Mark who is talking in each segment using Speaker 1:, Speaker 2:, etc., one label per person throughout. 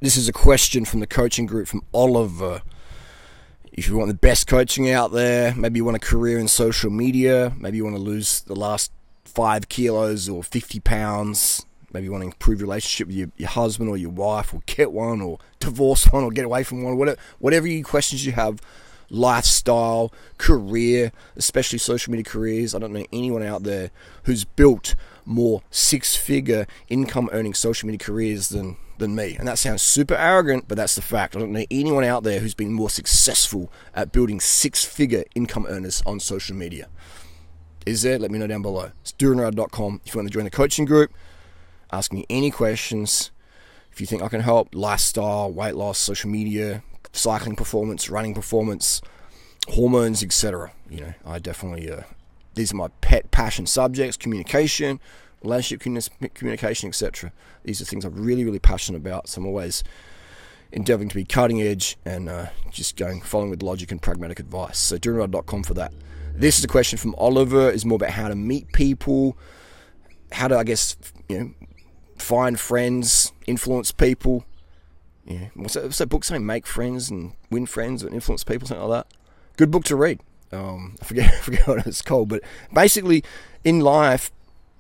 Speaker 1: This is a question from the coaching group from Oliver. If you want the best coaching out there, maybe you want a career in social media, maybe you want to lose the last 5 kilos or 50 pounds, maybe you want to improve your relationship with your husband or your wife, or get one, or divorce one, or get away from one, whatever questions you have, lifestyle, career, especially social media careers. I don't know anyone out there who's built more 6-figure income earning social media careers than me. And that sounds super arrogant, but that's the fact. I don't know anyone out there who's been more successful at building 6-figure income earners on social media. Is there? Let me know down below. It's DuranRad.com if you want to join the coaching group. Ask me any questions. If you think I can help, lifestyle, weight loss, social media, cycling performance, running performance, hormones, etc. I definitely, these are my pet passion subjects: communication, relationship communication, etc. These are things I'm really, really passionate about. So I'm always endeavoring to be cutting edge and just following with logic and pragmatic advice. So DuranRad.com for that. This is a question from Oliver. Is more about how to meet people, how to, find friends, influence people. What's that book saying? Make friends and win friends and influence people, something like that. Good book to read. I forget what it's called, but basically, in life,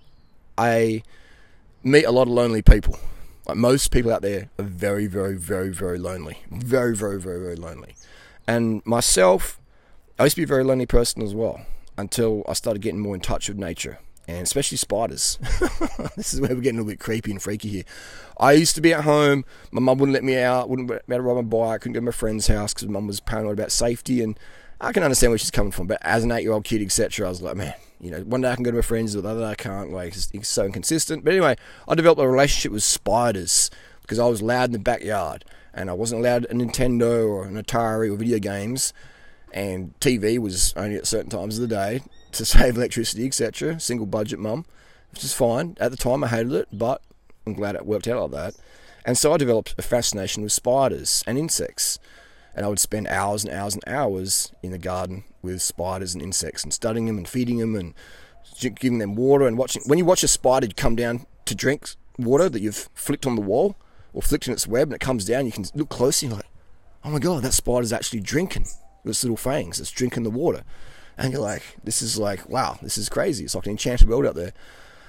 Speaker 1: I meet a lot of lonely people. Like most people out there are very, very, very, very lonely. Very, very, very, very lonely. And myself, I used to be a very lonely person as well, until I started getting more in touch with nature, and especially spiders. This is where we're getting a little bit creepy and freaky here. I used to be at home. My mum wouldn't let me out, wouldn't let me ride my bike, couldn't go to my friend's house because mum was paranoid about safety, and I can understand where she's coming from. But as an 8-year-old kid, etc., I was like, man, one day I can go to my friends, the other day I can't. Like, it's so inconsistent. But anyway, I developed a relationship with spiders because I was loud in the backyard, and I wasn't allowed a Nintendo or an Atari or video games, and TV was only at certain times of the day to save electricity, etc. Single budget mum, which is fine. At the time I hated it, but I'm glad it worked out like that. And so I developed a fascination with spiders and insects. And I would spend hours and hours and hours in the garden with spiders and insects and studying them and feeding them and giving them water and watching. When you watch a spider come down to drink water that you've flicked on the wall or flicked in its web and it comes down, you can look closely and you're like, oh my God, that spider's actually drinking with its little fangs. It's drinking the water. And you're like, this is like, wow, this is crazy. It's like an enchanted world out there.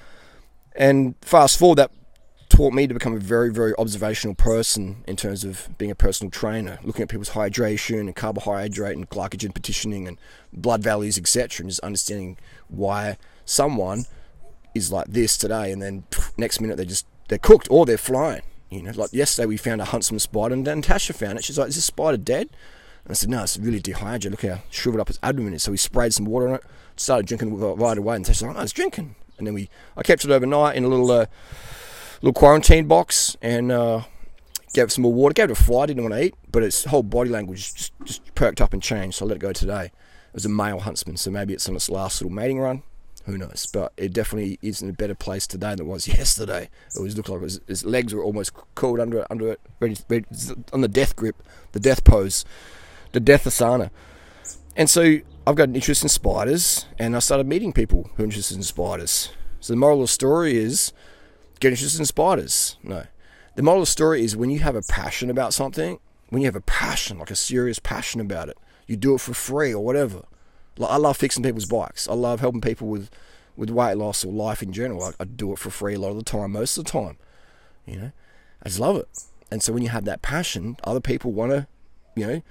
Speaker 1: And fast forward, that taught me to become a very, very observational person in terms of being a personal trainer, looking at people's hydration and carbohydrate and glycogen partitioning and blood values, etc., and just understanding why someone is like this today, and then next minute they're cooked or they're flying. Like yesterday we found a huntsman spider, and Natasha found it. She's like, is this spider dead? And I said, no, it's really dehydrated. Look how shriveled up its abdomen is. So we sprayed some water on it, started drinking right away, and Tasha's like, oh, it's drinking. And then I kept it overnight in a little quarantine box, and gave it some more water. Gave it a fly, didn't want to eat, but its whole body language just perked up and changed, so I let it go today. It was a male huntsman, so maybe it's on its last little mating run. Who knows? But it definitely is in a better place today than it was yesterday. It was looked like its legs were almost curled under it, ready on the death grip, the death pose, the death asana. And so I've got an interest in spiders, and I started meeting people who are interested in spiders. So the moral of the story is, get interested in spiders. No. The moral of the story is, when you have a passion about something, when you have a passion, like a serious passion about it, you do it for free or whatever. Like, I love fixing people's bikes. I love helping people with weight loss or life in general. I do it for free a lot of the time, most of the time. I just love it. And so when you have that passion, other people want to,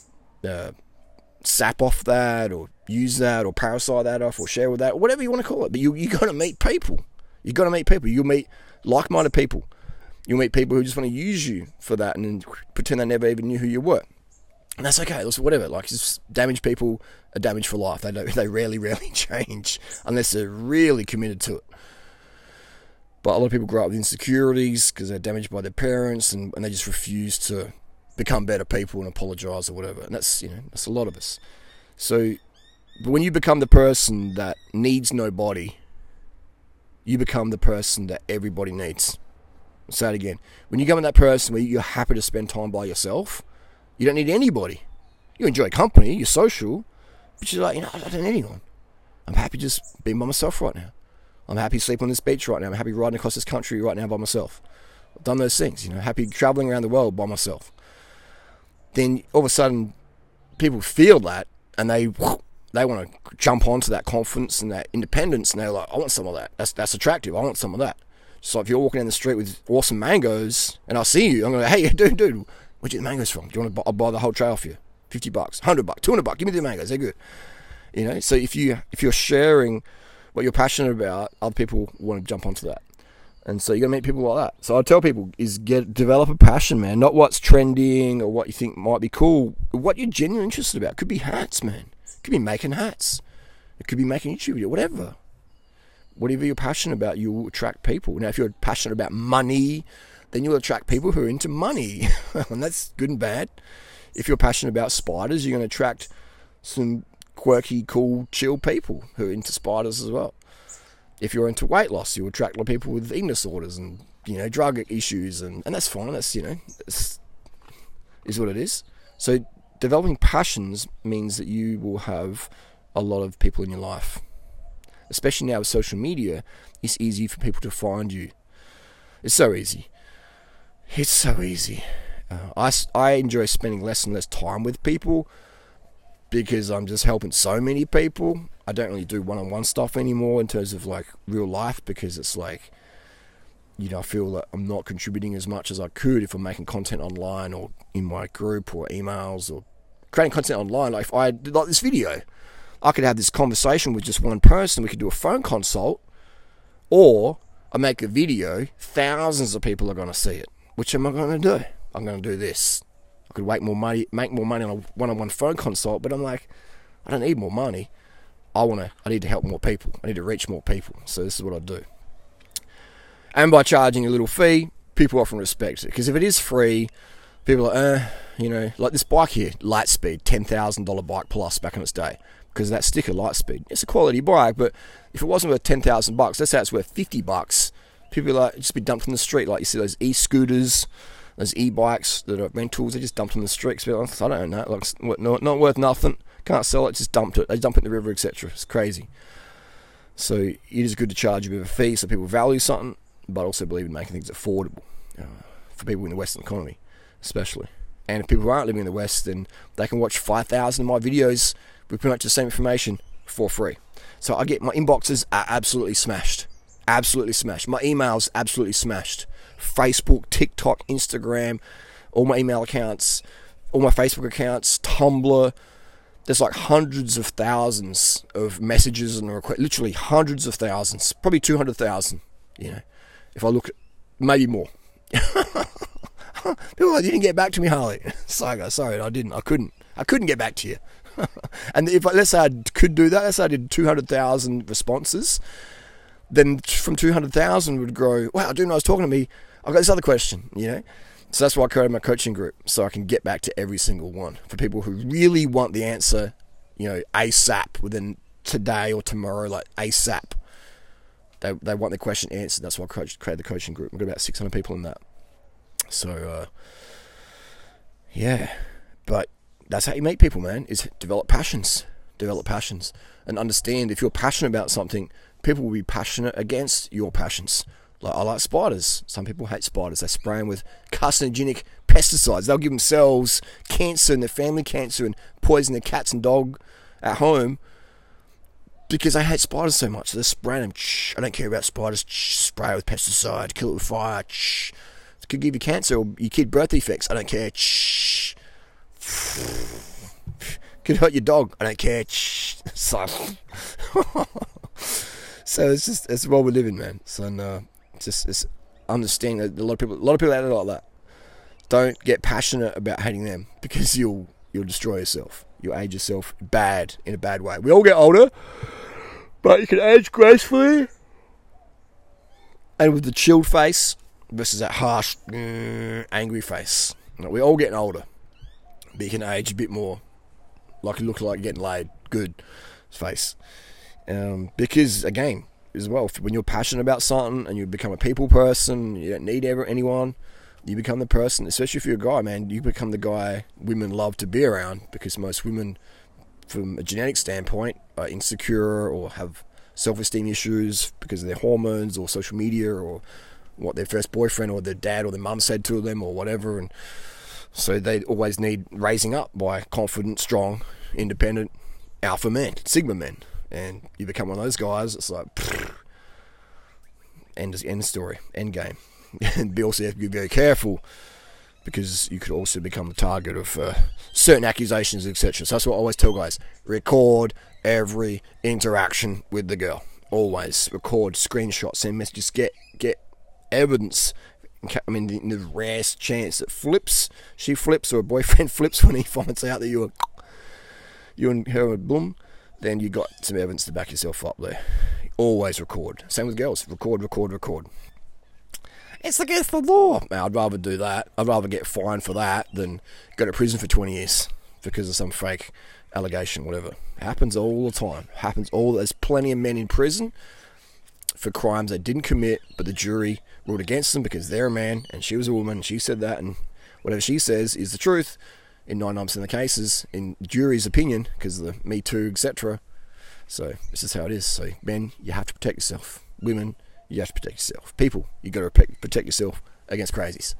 Speaker 1: sap off that or use that or parasite that off or share with that, whatever you want to call it. But you got to meet people. You got to meet people. You'll meet like-minded people. You'll meet people who just want to use you for that and then pretend they never even knew who you were. And that's okay. Whatever. Like, just damaged people are damaged for life. They rarely change unless they're really committed to it. But a lot of people grow up with insecurities because they're damaged by their parents, and they just refuse to become better people and apologize or whatever. And that's a lot of us. So, but when you become the person that needs nobody, you become the person that everybody needs. I'll say it again. When you become that person where you're happy to spend time by yourself, you don't need anybody. You enjoy company, you're social, but you're like, I don't need anyone. I'm happy just being by myself right now. I'm happy sleeping on this beach right now. I'm happy riding across this country right now by myself. I've done those things, happy traveling around the world by myself. Then all of a sudden, people feel that, and they want to jump onto that confidence and that independence, and they're like, I want some of that. That's attractive. I want some of that. So if you're walking down the street with awesome mangoes, and I see you, I'm going to go, hey, dude, where'd you get the mangoes from? Do you want to buy the whole tray off you? $50, $100, $200, give me the mangoes, they're good. So if you're sharing what you're passionate about, other people want to jump onto that. And so you got to meet people like that. So I tell people develop a passion, man. Not what's trending or what you think might be cool. What you're genuinely interested about. It could be hats, man. It could be making hats. It could be making YouTube video, whatever. Whatever you're passionate about, you'll attract people. Now, if you're passionate about money, then you'll attract people who are into money. And that's good and bad. If you're passionate about spiders, you're going to attract some quirky, cool, chill people who are into spiders as well. If you're into weight loss, you'll attract a lot of people with eating disorders and, drug issues, and that's fine. That's, is what it is. So developing passions means that you will have a lot of people in your life. Especially now with social media, it's easy for people to find you. It's so easy. It's so easy. I enjoy spending less and less time with people because I'm just helping so many people. I don't really do one-on-one stuff anymore in terms of like real life, because it's like, I feel that I'm not contributing as much as I could if I'm making content online or in my group or emails or creating content online. Like if I did like this video, I could have this conversation with just one person. We could do a phone consult, or I make a video, thousands of people are going to see it. Which am I going to do? I'm going to do this. I could make more money on a one-on-one phone consult, but I'm like, I don't need more money. I need to help more people. I need to reach more people. So this is what I do. And by charging a little fee, people often respect it. Because if it is free, people are like this bike here, Lightspeed, $10,000 bike plus back in its day. Because of that sticker, Lightspeed. It's a quality bike, but if it wasn't worth $10,000, let's say it's worth $50, people are like, just be dumped in the street. Like you see those e-scooters, those e-bikes that are rentals, they just dumped in the street. Like, I don't own that. Like, not worth nothing. Can't sell it, just dumped it. They dump it in the river, etc. It's crazy. So it is good to charge a bit of a fee so people value something, but also believe in making things affordable for people in the Western economy, especially. And if people aren't living in the West, then they can watch 5,000 of my videos with pretty much the same information for free. So I get my inboxes are absolutely smashed. Absolutely smashed. My emails absolutely smashed. Facebook, TikTok, Instagram, all my email accounts, all my Facebook accounts, Tumblr. There's like hundreds of thousands of messages and requests, literally hundreds of thousands, probably 200,000, if I look at, maybe more. People are like, you didn't get back to me, Harley. So I go, sorry, I didn't. I couldn't get back to you. And if let's say I could do that, let's say I did 200,000 responses, then from 200,000 would grow, wow, dude, I was talking to me. I've got this other question, So that's why I created my coaching group, so I can get back to every single one. For people who really want the answer, ASAP, within today or tomorrow, like ASAP. They want the question answered. That's why I created the coaching group. We've got about 600 people in that. So, yeah. But that's how you meet people, man, is develop passions. Develop passions. And understand if you're passionate about something, people will be passionate against your passions. Like I like spiders. Some people hate spiders. They spray them with carcinogenic pesticides. They'll give themselves cancer and their family cancer and poison their cats and dog at home because they hate spiders so much. So they're spraying them. I don't care about spiders. Spray it with pesticide. Kill it with fire. It could give you cancer or your kid birth defects. I don't care. Could hurt your dog. I don't care. So it's what we're living, man. So no. It's understanding that a lot of people out there like that. Don't get passionate about hating them because you'll destroy yourself. You'll age yourself in a bad way. We all get older, but you can age gracefully and with the chilled face versus that harsh, angry face. We're all getting older, but you can age a bit more, like you look like getting laid. Good face, because again. As well, when you're passionate about something and you become a people person, you don't need anyone, you become the person, especially if you're a guy, man, you become the guy women love to be around, because most women, from a genetic standpoint, are insecure or have self-esteem issues because of their hormones or social media or what their first boyfriend or their dad or their mum said to them or whatever, and so they always need raising up by confident, strong, independent alpha men, sigma men, and you become one of those guys. It's like end story, end game. And you also have to be very careful, because you could also become the target of certain accusations, etc. So that's what I always tell guys: record every interaction with the girl. Always record, screenshot, send messages, get evidence. I mean, the rarest chance that she flips, or a boyfriend flips when he finds out that you and her are boom, then you got some evidence to back yourself up there. Always record. Same with girls. Record. It's against the law. Now, I'd rather do that. I'd rather get fined for that than go to prison for 20 years because of some fake allegation, whatever. Happens all the time. There's plenty of men in prison for crimes they didn't commit, but the jury ruled against them because they're a man and she was a woman. She said that, and whatever she says is the truth in 99% of the cases, in jury's opinion, because of the Me Too, etc. So this is how it is. So men, you have to protect yourself. Women, you have to protect yourself. People, you got to protect yourself against crazies.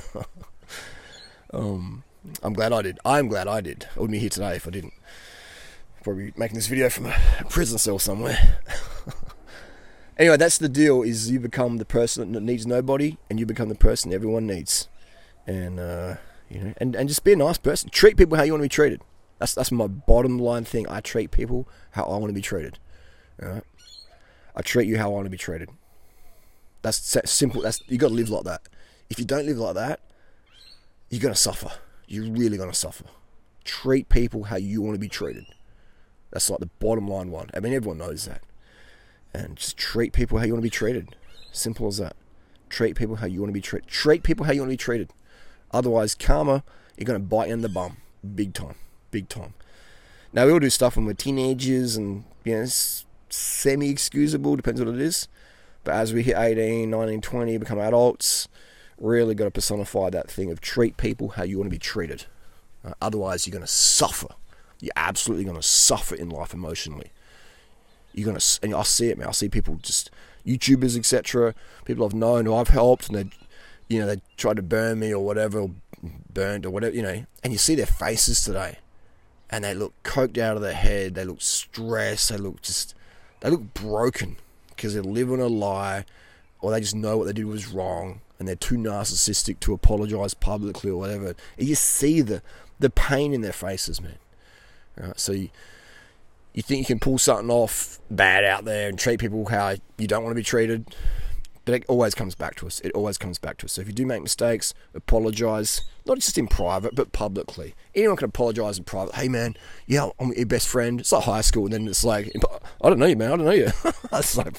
Speaker 1: I'm glad I did. I wouldn't be here today if I didn't. Probably making this video from a prison cell somewhere. Anyway, that's the deal. Is you become the person that needs nobody, and you become the person everyone needs. And and just be a nice person. Treat people how you want to be treated. That's my bottom line thing. I treat people how I want to be treated. All right? I treat you how I want to be treated. That's simple. You got to live like that. If you don't live like that, you're gonna suffer. You're really gonna suffer. Treat people how you want to be treated. That's like the bottom line one. I mean, everyone knows that. And just treat people how you want to be treated. Simple as that. Treat people how you want to be treated. Treat people how you want to be treated. Otherwise, karma, you're gonna bite you in the bum, big time. Now, we all do stuff when we're teenagers, and it's semi-excusable, depends what it is. But as we hit 18, 19, 20, become adults, really got to personify that thing of treat people how you want to be treated. Otherwise, you're going to suffer. You're absolutely going to suffer in life emotionally. And I see it, man. I see people, just YouTubers, etc. People I've known who I've helped, and they tried to burn me or whatever, or burned or whatever, and you see their faces today, and they look coked out of their head. They look stressed. They look broken because they're living a lie, or they just know what they did was wrong, and they're too narcissistic to apologize publicly or whatever. You just see the pain in their faces, man. Right? So you think you can pull something off bad out there and treat people how you don't want to be treated, but it always comes back to us. So if you do make mistakes, apologize, not just in private, but publicly. Anyone can apologize in private. Hey, man, yeah, I'm your best friend. It's like high school, and then it's like, I don't know you, man. I don't know you. It's like,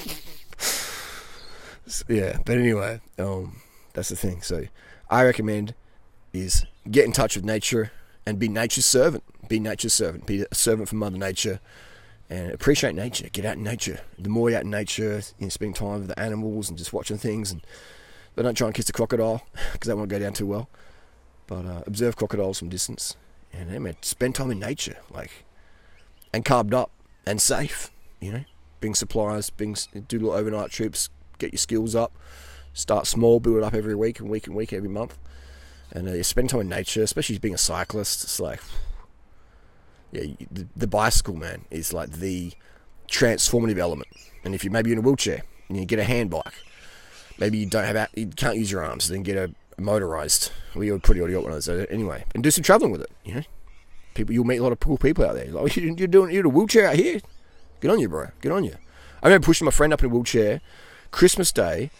Speaker 1: yeah. But anyway, that's the thing. So I recommend is get in touch with nature and be nature's servant. Be nature's servant. Be a servant for Mother Nature. And appreciate nature. Get out in nature. The more you're out in nature, spend time with the animals and just watching things. But don't try and kiss a crocodile, because that won't go down too well. But observe crocodiles from distance. And man, spend time in nature, and carved up and safe. Bring supplies, do little overnight trips, get your skills up. Start small, build it up every week, every month. And spend time in nature, especially being a cyclist. It's like, yeah, the bicycle, man, is like the transformative element. And if maybe you're in a wheelchair and you get a hand bike, maybe you can't use your arms, then get a motorized. Well, you're pretty already got one of those anyway, and do some traveling with it. People, you'll meet a lot of cool people out there. Like, you're in a wheelchair out here. Good on you, bro. Good on you. I remember pushing my friend up in a wheelchair, Christmas Day,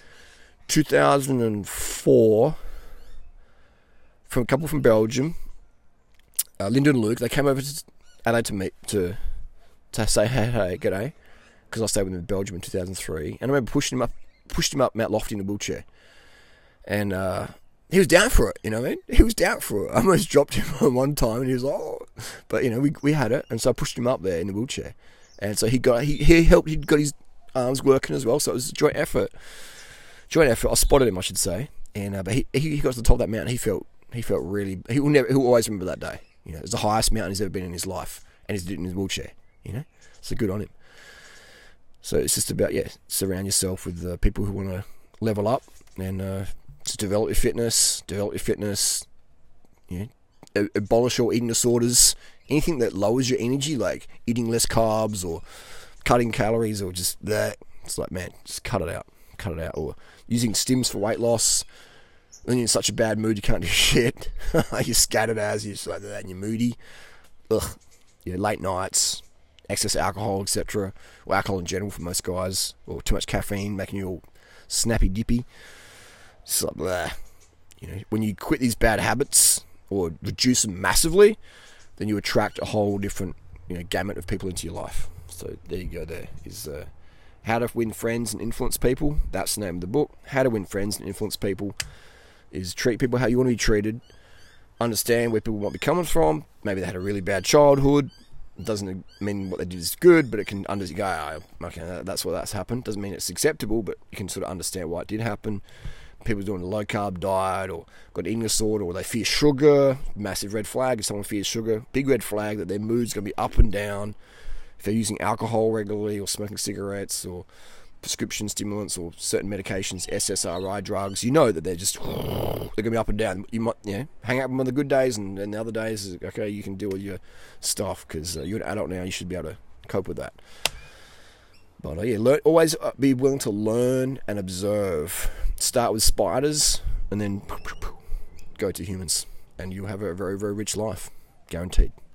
Speaker 1: 2004, from a couple from Belgium, Linda and Luke. They came over to Adelaide to meet, to say hey, g'day, because I stayed with them in Belgium in 2003. And I remember pushed him up Mount Lofty in a wheelchair, and he was down for it. I mean, he was down for it. I almost dropped him one time, and he was like, oh, but we had it, and so I pushed him up there in the wheelchair, and so he got his arms working as well. So it was a joint effort. I spotted him, I should say, and but he got to the top of that mountain. He felt really. He'll always remember that day. It's the highest mountain he's ever been in his life, and he's in his wheelchair. So good on him. So it's just about surround yourself with people who want to level up and just develop your fitness. Abolish all eating disorders. Anything that lowers your energy, like eating less carbs or cutting calories or just that. It's like, man, just cut it out. Or using stims for weight loss. Then you're in such a bad mood you can't do shit. You're scattered as, you're just like that and you're moody. Ugh. Late nights, excess alcohol, etc. Or alcohol in general for most guys. Or too much caffeine making you all snappy dippy. It's like, blah. When you quit these bad habits or reduce them massively, then you attract a whole different, gamut of people into your life. So there you go. There is How to Win Friends and Influence People. That's the name of the book. How to Win Friends and Influence People is treat people how you want to be treated. Understand where people might be coming from. Maybe they had a really bad childhood. It doesn't mean what they did is good, but it can go, okay, that's why that's happened. Doesn't mean it's acceptable, but you can sort of understand why it did happen. People doing a low-carb diet or got an eating disorder or they fear sugar. Massive red flag if someone fears sugar. Big red flag that their mood's going to be up and down. If they're using alcohol regularly or smoking cigarettes or prescription stimulants or certain medications, SSRI drugs, that they're just, they're going to be up and down. You might, hang out with them on the good days and the other days, okay, you can deal with your stuff because you're an adult now, you should be able to cope with that. But always be willing to learn and observe. Start with spiders and then go to humans and you'll have a very, very rich life. Guaranteed.